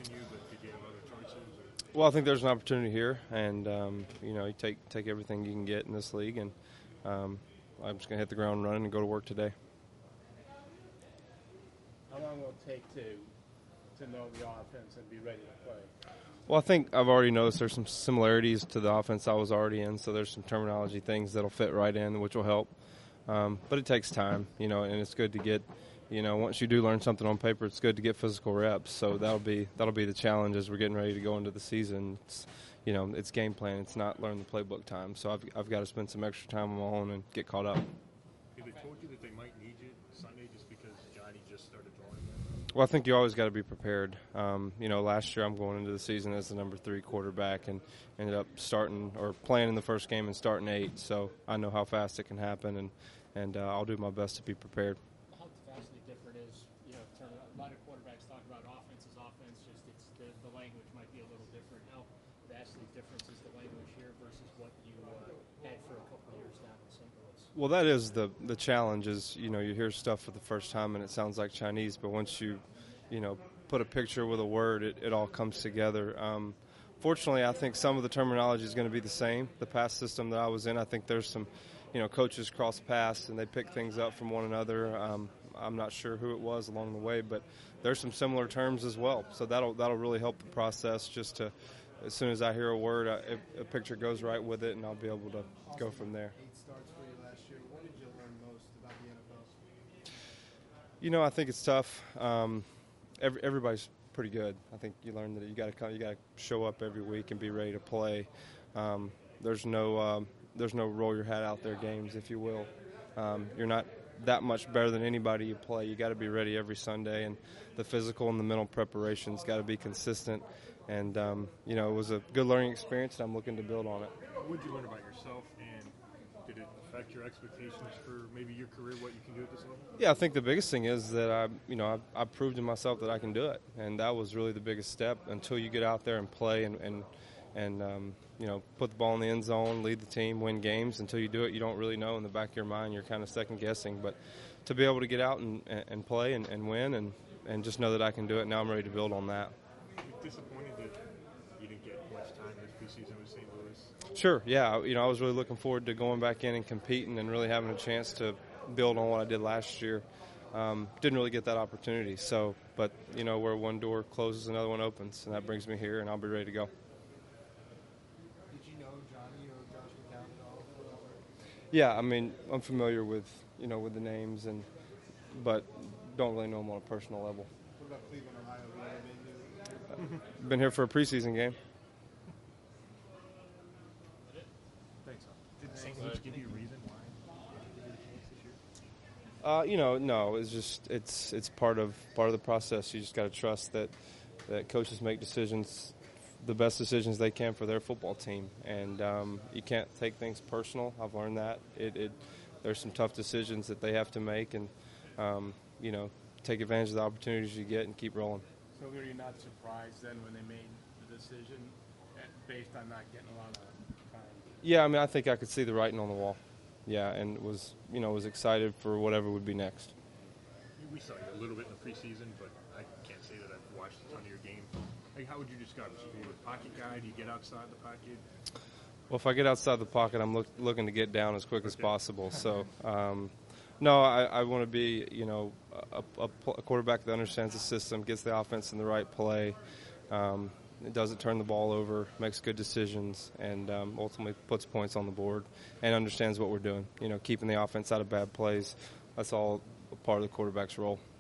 in you, but did you have other choices? Or? Well, I think there's an opportunity here, and you take everything you can get in this league, and I'm just going to hit the ground running and go to work today. How long will it take to know the offense and be ready to play? Well, I think I've already noticed there's some similarities to the offense I was already in, so there's some terminology things that'll fit right in, which will help. But it takes time, and it's good to get, once you do learn something on paper, it's good to get physical reps. So that'll be the challenge as we're getting ready to go into the season. It's game plan. It's not learn the playbook time. So I've got to spend some extra time on my own and get caught up. Have they told you that they might need you Sunday just because Johnny just started drawing them? Well, I think you always got to be prepared. Last year I'm going into the season as the number 3 quarterback and ended up starting or playing in the first game and starting 8. So I know how fast it can happen, and I'll do my best to be prepared. How vastly different is, a lot of quarterbacks talk about offense, just the language might be a little different. How vastly different is the language here versus what you had for a couple of years down in St. Louis? Well, that is the challenge is, you hear stuff for the first time and it sounds like Chinese, but once you put a picture with a word, it all comes together. Fortunately, I think some of the terminology is going to be the same. The pass system that I was in, I think there's some, coaches cross paths and they pick things up from one another. I'm not sure who it was along the way, but there's some similar terms as well. So that'll really help the process just to, as soon as I hear a word, a picture goes right with it, and I'll be able to go from there. 8 starts for you last year. What did you learn most about the NFL? I think it's tough. Everybody's pretty good. I think you learn that you got to show up every week and be ready to play. There's no roll your hat out there games, if you will. You're not that much better than anybody you play. You got to be ready every Sunday, and the physical and the mental preparation's got to be consistent. And it was a good learning experience, and I'm looking to build on it. What did you learn about yourself, and did it affect your expectations for maybe your career, what you can do at this level? Yeah, I think the biggest thing is that I proved to myself that I can do it, and that was really the biggest step. Until you get out there and play and put the ball in the end zone, lead the team, win games. Until you do it, you don't really know. In the back of your mind, you're kind of second guessing. But to be able to get out and play and win and just know that I can do it, now I'm ready to build on that. You're disappointed that you didn't get much time this preseason with St. Louis? Sure, yeah. I was really looking forward to going back in and competing and really having a chance to build on what I did last year. Didn't really get that opportunity. So, but where one door closes, another one opens, and that brings me here, and I'll be ready to go. Did you know Johnny or Josh McCown at all? Yeah, I'm familiar with with the names, but don't really know them on a personal level. What about Cleveland, Ohio? Have you ever been to? Been here for a preseason game. Thanks. Did St. Louis give you a reason why you didn't get a chance this year? No. It's part of the process. You just got to trust that coaches make decisions, the best decisions they can for their football team, and you can't take things personal. I've learned that there's some tough decisions that they have to make, and take advantage of the opportunities you get and keep rolling. So were you not surprised then when they made the decision based on not getting a lot of time? Yeah, I think I could see the writing on the wall. Yeah, and was excited for whatever would be next. We saw you a little bit in the preseason, but I can't say that I've watched a ton of your game. How would you describe it? Are you a pocket guy? Do you get outside the pocket? Well, if I get outside the pocket, I'm looking to get down as quick as possible. So, no, I want to be, a quarterback that understands the system, gets the offense in the right play, doesn't turn the ball over, makes good decisions, and ultimately puts points on the board and understands what we're doing. Keeping the offense out of bad plays. That's all a part of the quarterback's role.